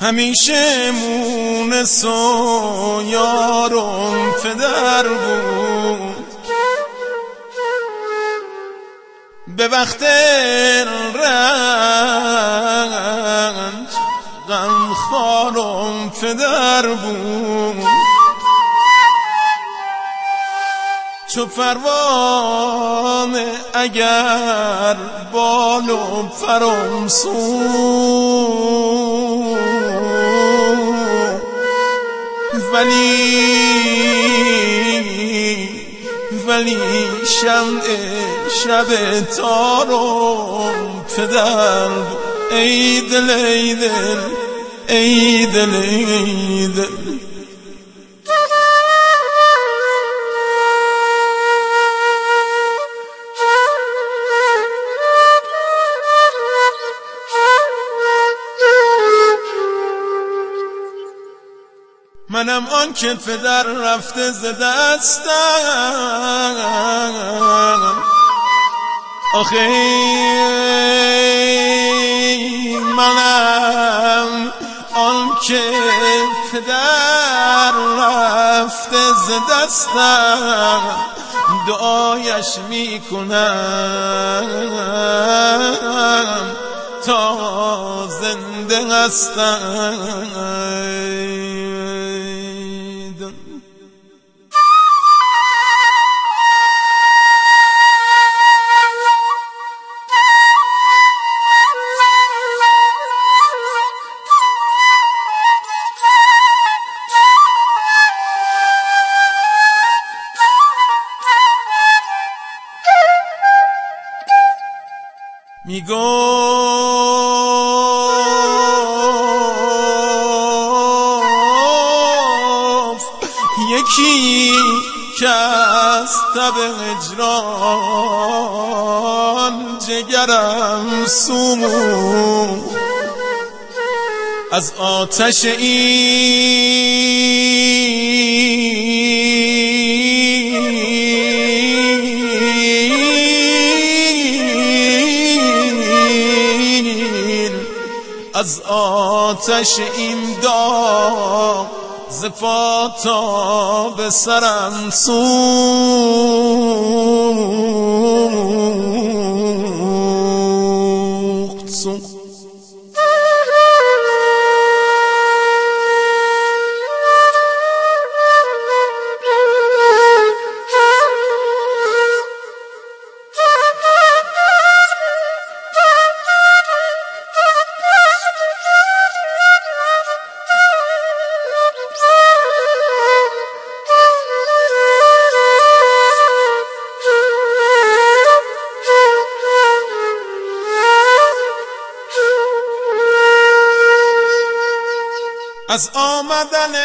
همیشه مونس و یارم پدر بود، به وقت رنج غمخوارم پدر بود. چو پروانه اگر بال و پرم سوخت، ولی شمع شب تارم پدر بود. ای دل ای دل ای دل ای دل. منم آن که پدر رفته ز دستم، آخه منم آن که پدر رفته ز دستم، دعایش میکنم تا زنده هستم. میگفت یکی که از تب هجران جگرم سوخت، از آتش از آتش این داغ ز پا تا به سرم سوخت. از آمدن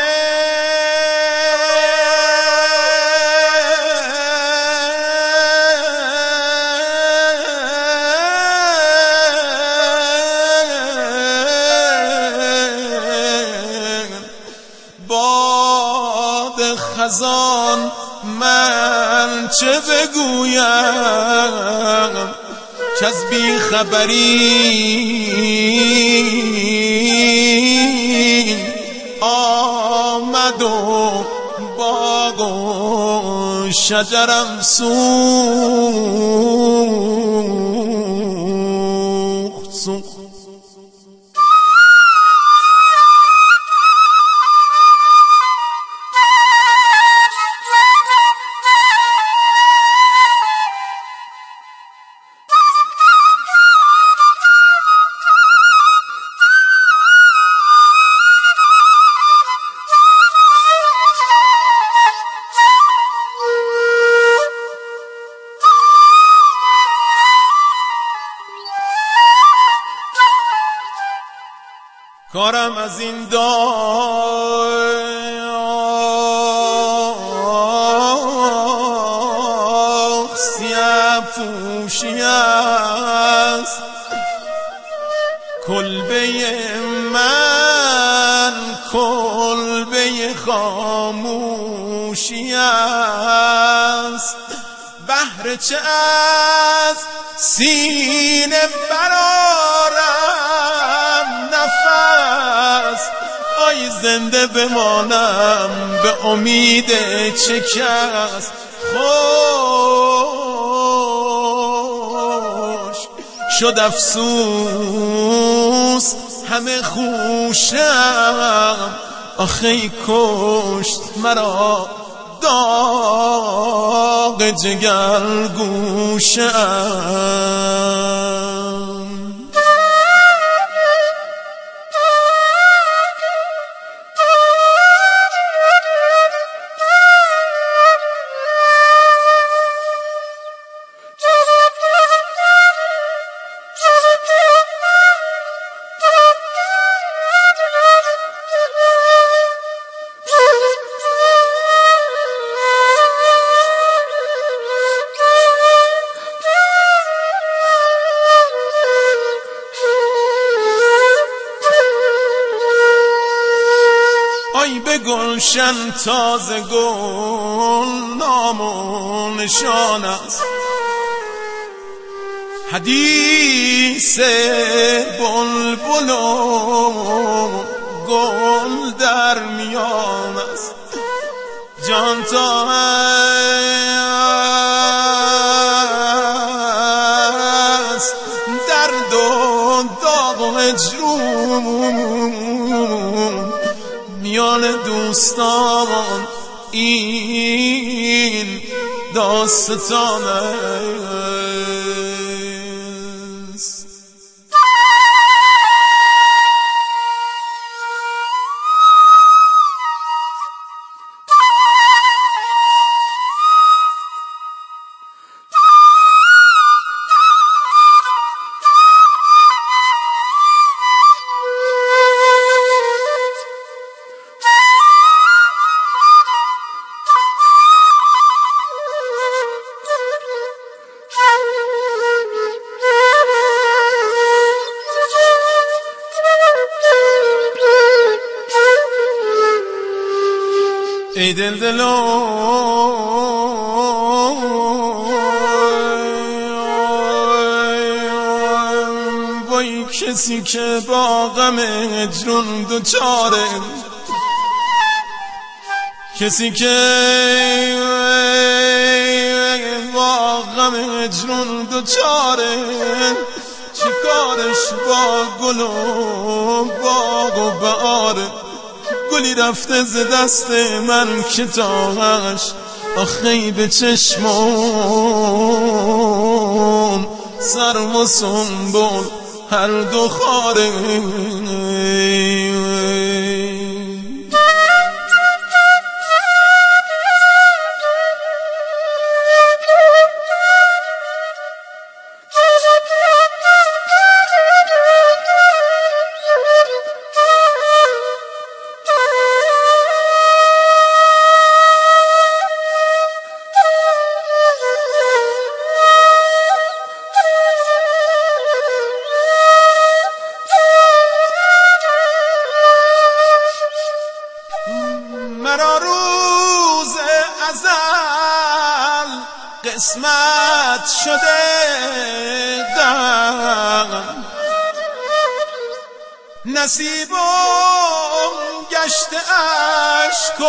باد خزان من چه بگویم، که از بیخبری آمد و باغ و شجرم سوخت. کارم از این داغ سیه پوشی است، کلبه من کلبه خاموشی است. بهر چه از سینه برآرم نفس، وای زنده بمانم به امید چه کس خوش شد افسوس همه خوشم آخه کشت مرا داغ جگر گوشم ای به گلشن تازه گل نام و نشان است حدیث بلبل و گل در میان است جان تا است درد و داغ و هجرون میان دوستان این داستان است ای دل وای کسی که با غم هجرون دوچاره کسی که با غم هجرون دوچاره چیکارش با گل و باغ و بهاره گلی رفته ز دست من که تاهش آخی به چشمون سرو و سنبل هر دو خاره مرا روز ازل قسمت شده غم نصیبم گشته اشک و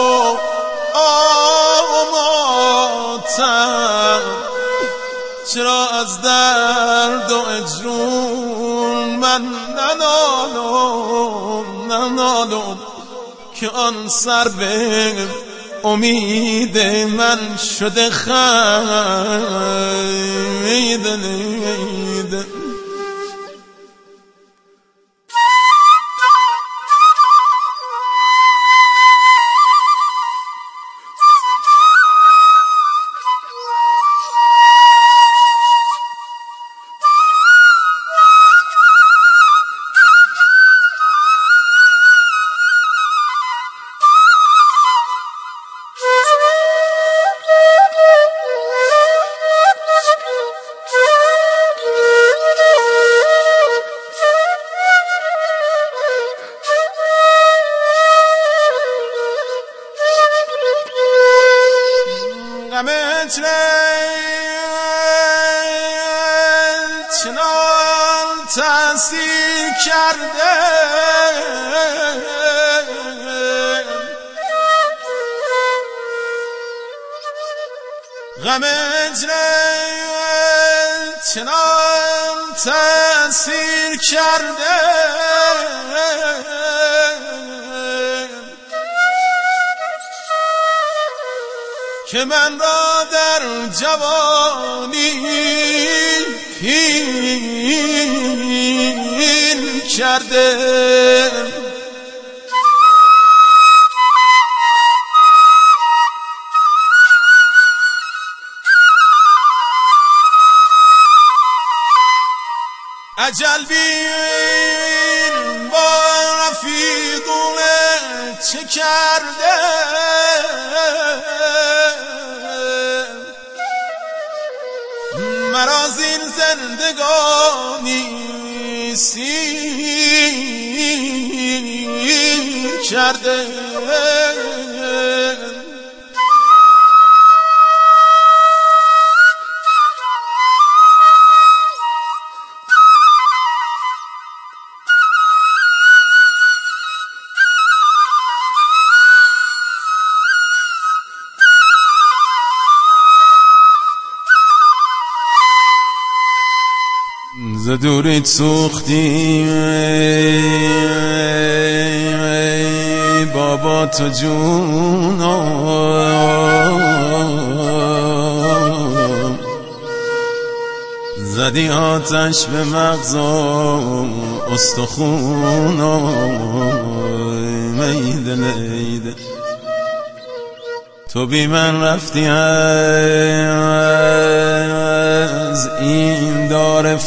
آماتم چرا از درد و اجرون من ننالم که آن سر به امید من شده خیده غم چنان تأثیر کرده غم اجرت چنان تأثیر کرده که من را در جوانی پیر کرده. اجل بین با رفیقونه چه کرده مرا زین زندگانی سیر کرده. ز دوریت سوختی بابا تو جونم زدی آتش به مغزم استخونم میده نیده تو بی من رفتی از این دار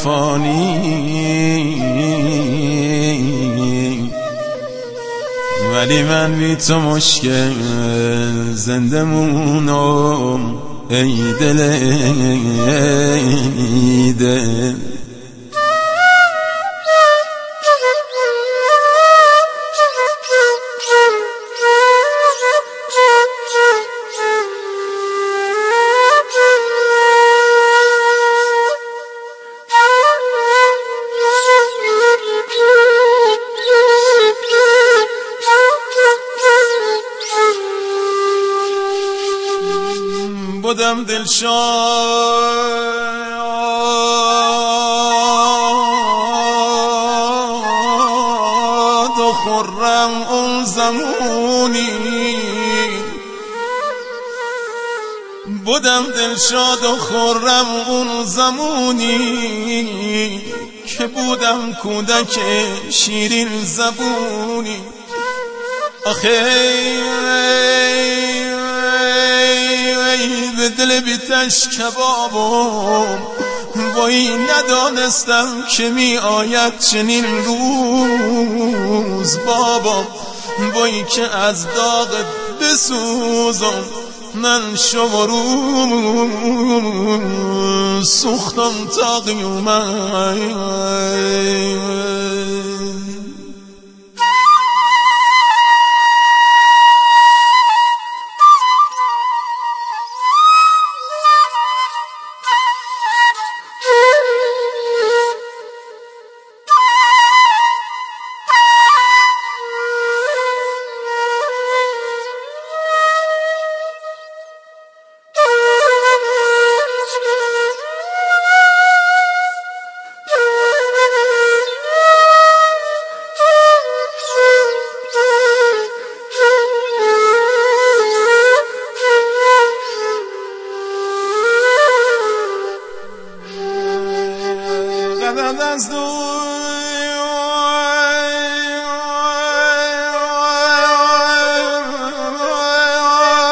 فانی ولی من بی تو مشکل زنده مونم ای دل ای دل. بودم دلشاد و خرم اون زمونی بودم دلشاد و خرم اون زمونی که بودم کودک شیرین زبونی. آخه به دل بیتش کبابم وای ندانستم که می آید چنین روز بابا وای که از داغ بسوزم من شما رو سوختم تا قیامت. از دور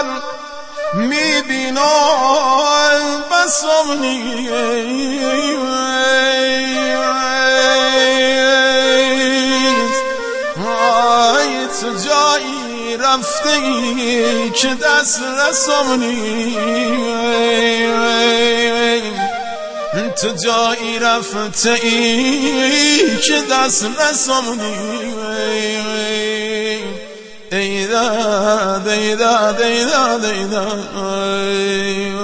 میبینم بسم نیست تو جایی رفته که دست رسم نیست تو جایی رفته ای که دست رسمونی ای داد ای داد ای داد ای داد.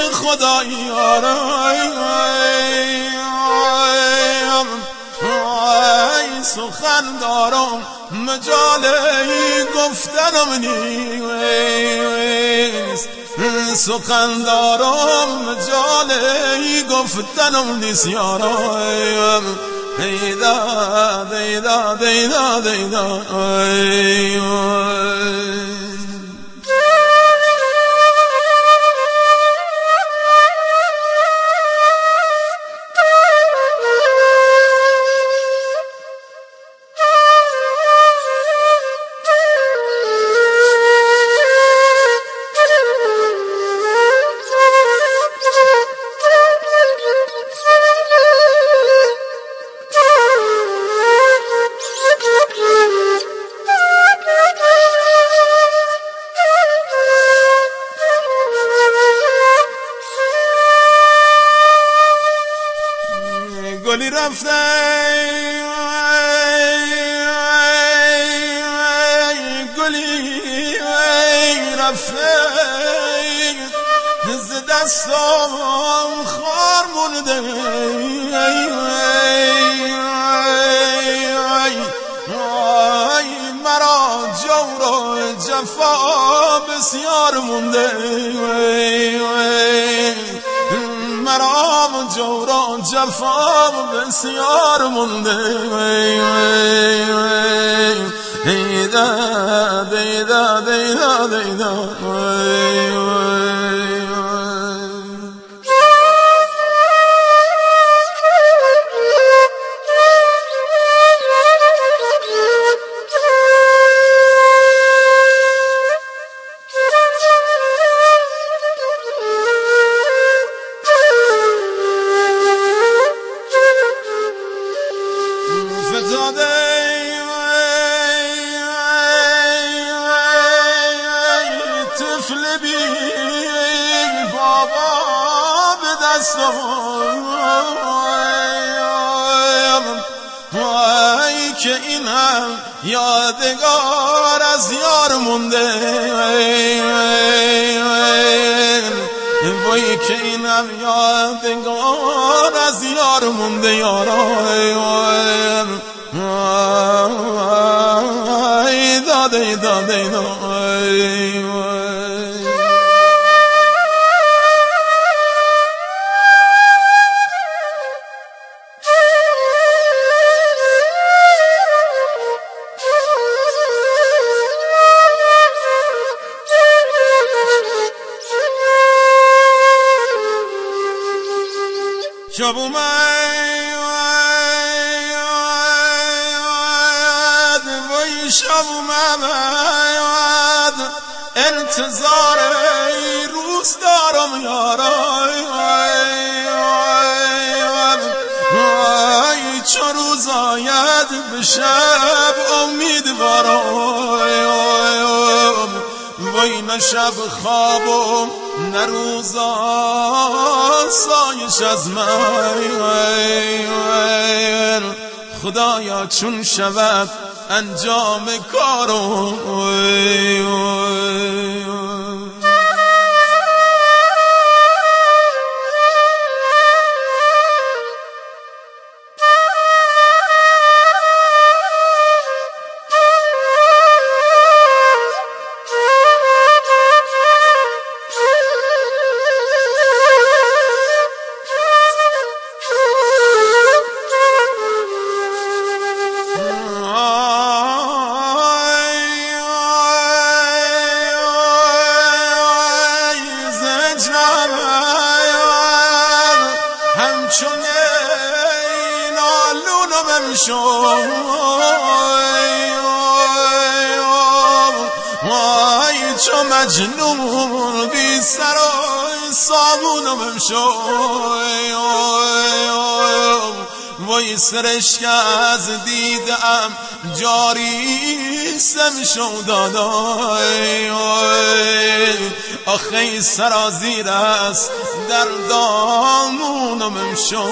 خدایی سخن دارم مجالی گفتنم نیست سخن دارم مجالی گفتنم نیست یارم دیدا دیدا دیدا دیدا گلی رفته گلی رفته ز دستم خار مونده مرا جور و جفا بسیار مونده مرام جور و جفا بسیار مونده دیدا دیدا دیدا دیدا طفل بی بابا به دستم وای که این هم یادگار از یار مونده وای که این هم یادگار از یار مونده یارم داده داده شب اومد وای شب اومد انتظار روز دارم وای چو روز آید به شب امیدوارم وای نه شب خوابم نه روزا سایش از من خدایا چون شود انجام کارم همچون نالونم وای چو مجنون بی سر و سامونم وای سرشک از دیدم جاری سم شو دادای آخه سرازیر است در دامونم شو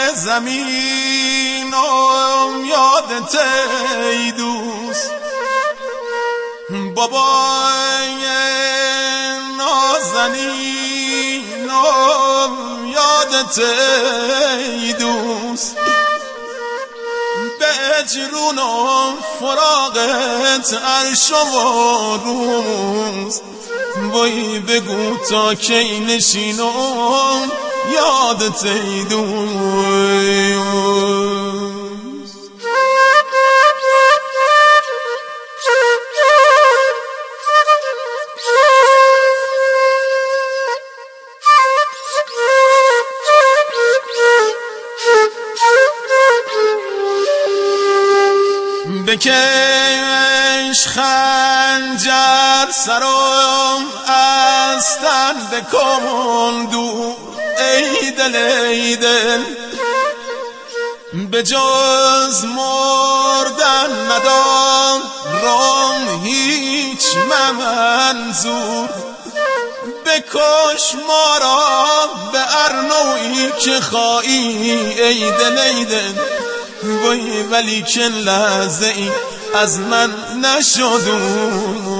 زمینم یادت ای دوست، بابای نازنینم یادت ای دوست، به اجرونم فراغت عرش و روز، وای بگو تا کی نشینم یادت ای دوست. بکش خنجر سرم از تن بکن دور ای دل ای دل، به جز مردن ندارم هیچ منظور، بکش ما را به هر نوعی که خواهی ای دل ای دل، وای ولیکن لحظه ای از من نشد.